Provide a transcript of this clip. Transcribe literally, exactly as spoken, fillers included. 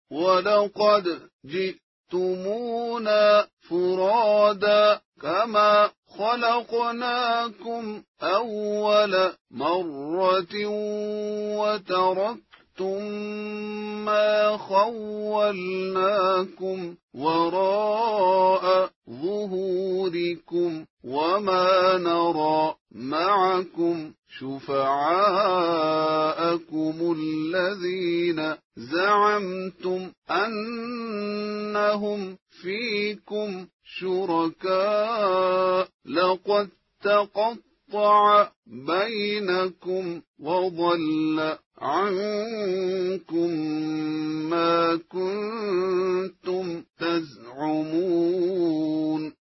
ولقد جئتمونا فرادا كما خلقناكم أول مرة وتركتم ما خولناكم وراء ظهوركم وما نرى معكم شفعاءكم الذين زعمتم أنهم فيكم شركاء لقد تقطع بينكم وضل عنكم ما كنتم تزعمون